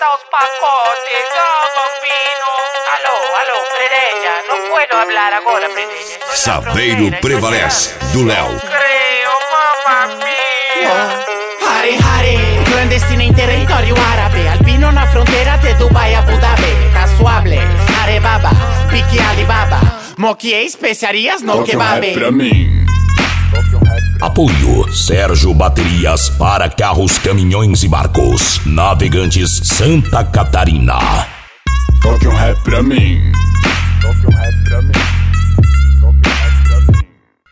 manda os pacotes, bambino. Alô, Fredelia, não puedo hablar agora, Fredelia. Saveiro prevalece, do Léo. Creio, mamma mia. Hari, clandestina em território árabe. Albino na fronteira de Dubai a Abu Dhabi. Casuable, Arebaba, pique Alibaba. Moquie especiarias no kebab. Pra mim. Apoio Sérgio Baterias para carros, caminhões e barcos. Navegantes Santa Catarina. Toque um rap pra mim. Toque um rap pra mim. Toque um rap pra mim.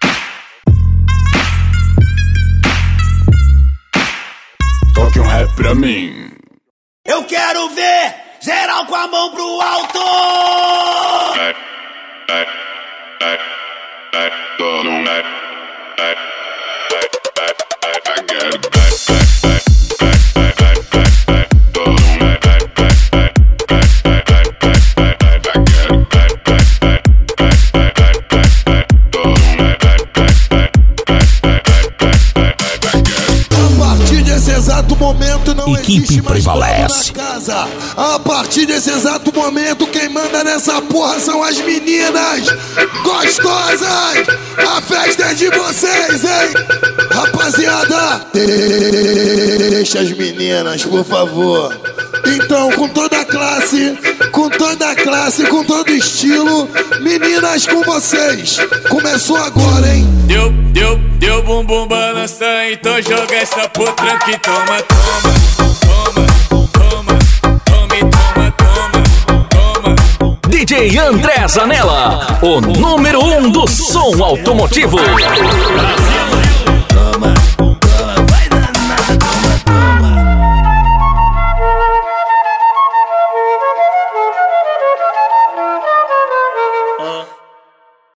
Toque um rap pra mim. Eu quero ver geral com a mão pro alto. Momento não Equipe prevalece. Na casa. A partir desse exato momento, quem manda nessa porra são as meninas gostosas. A festa é de vocês, hein? Rapaziada, deixa as meninas, por favor. Então, com toda a classe, com todo estilo, meninas com vocês. Começou agora, hein? Deu bumbum balança, então joga essa potranca e toma. DJ André Zanella, o número 1 do som automotivo.